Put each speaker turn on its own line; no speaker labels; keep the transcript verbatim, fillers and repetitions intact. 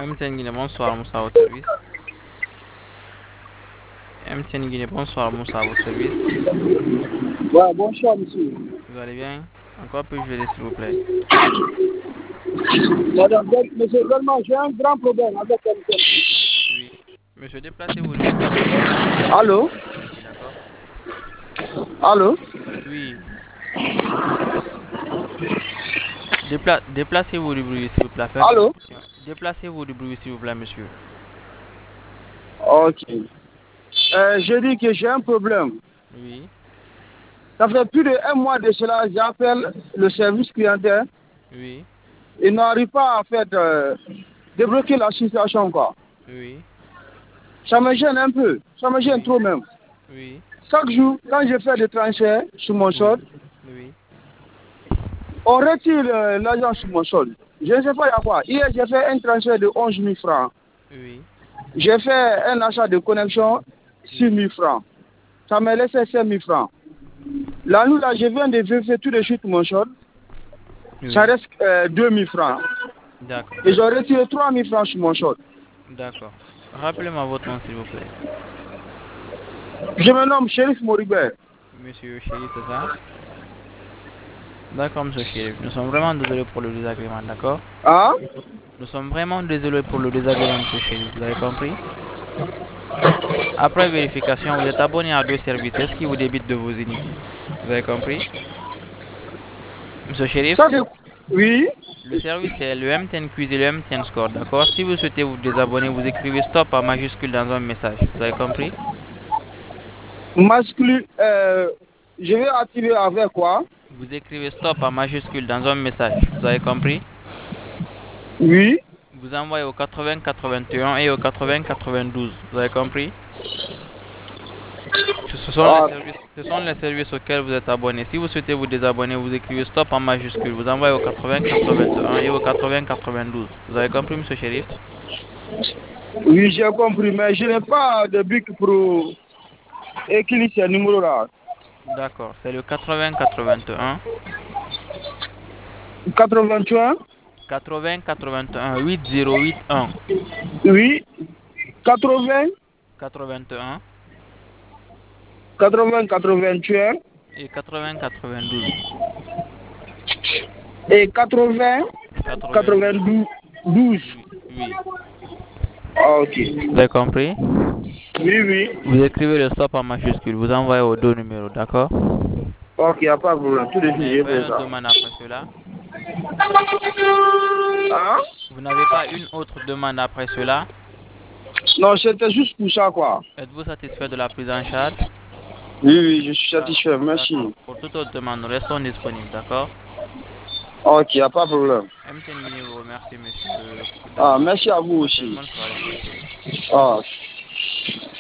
M T N Guinée, bonsoir, Moussa, à votre service. M T N Guinée, bonsoir, Moussa, à votre service.
Ouais, bonsoir, monsieur.
Vous allez bien? Encore puis-je vous aider, s'il vous plaît?
Madame, monsieur, vraiment, j'ai un grand problème avec M T N.
Oui. Monsieur, déplacez-vous le plus possible du bruit si vous voulez
Allô?
communiquer, d'accord?
Allô?
Oui. Dépla- Déplacez-vous du bruit, s'il vous plaît. Faites
Allô?
attention. Déplacez-vous du bruit, s'il vous plaît, monsieur.
Ok. Euh, je dis que j'ai un problème.
Oui.
Ça fait plus d'un mois de cela, j'appelle le service clientèle.
Oui.
Ils n'arrivent pas à faire euh, débloquer la situation, quoi.
Oui.
Ça me gêne un peu. Ça me gêne
Oui.
trop même.
Oui.
Chaque jour, quand je fais des transferts sur mon solde,
Oui. Oui.
on retire euh, l'argent sur mon solde. Je ne sais pas il y a quoi. Hier, j'ai fait un transfert de onze mille francs.
Oui.
J'ai fait un achat de connexion, six
Oui.
mille francs. Ça m'a laissé cinq mille francs. La nuit, là, je viens de vérifier tout de suite mon solde. Ça
Oui.
reste euh, deux mille francs.
D'accord.
Et j'ai retiré trois mille francs sur mon solde.
D'accord. Rappelez-moi votre nom, s'il vous plaît.
Je me nomme Shérif Moribert.
Monsieur Chérif, c'est ça? D'accord, monsieur Chérif. Nous sommes vraiment désolés pour le désagrément, d'accord?
Hein?
Nous sommes vraiment désolés pour le désagrément, monsieur Chérif. Vous avez compris? Après vérification, vous êtes abonné à deux services. Est-ce qu'ils vous débitent de vos unités? Vous avez compris? Monsieur
Ça,
Chérif,
c'est... Oui?
le service c'est le M T N Quiz et le M T N Score, d'accord? Si vous souhaitez vous désabonner, vous écrivez stop en majuscule dans un message. Vous avez compris?
Masculin... Euh, je vais activer avec quoi?
Vous écrivez stop en majuscule dans un message. Vous avez compris?
Oui?
Vous envoyez au quatre-vingts quatre-vingt-un et au quatre-vingts quatre-vingt-douze. Vous avez compris? Ce sont les
Ah,
services, ce sont les services auxquels vous êtes abonné. Si vous souhaitez vous désabonner, vous écrivez stop en majuscule. Vous envoyez au quatre-vingts quatre-vingt-un et au quatre-vingts quatre-vingt-douze. Vous avez compris, monsieur Shérif?
oui, j'ai compris, mais je n'ai pas de bic pour écrire ce numéro-là.
D'accord, c'est le quatre-vingts quatre-vingt-un,
quatre-vingt-un?
quatre-vingts quatre-vingt-un, huit zéro huit un,
Oui. quatre-vingts?
quatre-vingt-un
quatre-vingts quatre-vingt-un?
et quatre-vingts quatre-vingt-douze.
Et quatre-vingts
quatre-vingt-douze.
quatre-vingt-douze.
Oui, oui.
Ah, ok.
Vous avez compris?
Oui, oui.
Vous écrivez le stop en majuscule. Vous envoyez aux deux numéros, d'accord?
Ok, il n'y a pas de problème. Tout de
Vous
suite,
n'avez
je
pas une
fais
autre
ça.
demande après cela?
Hein?
Vous n'avez pas une autre demande après cela?
Non, c'était juste pour ça, quoi.
Êtes-vous satisfait de la prise en charge?
Oui, oui, je suis
D'ac-
satisfait. Merci.
D'accord. Pour toute autre demande, nous restons disponibles, d'accord?
Ok, il n'y a pas de problème.
M T N Guinée vous remercie, monsieur,
Ah,
d'avoir
merci
appelé.
à vous
Passez une
aussi.
bonne soirée, monsieur Chérif.
Ah.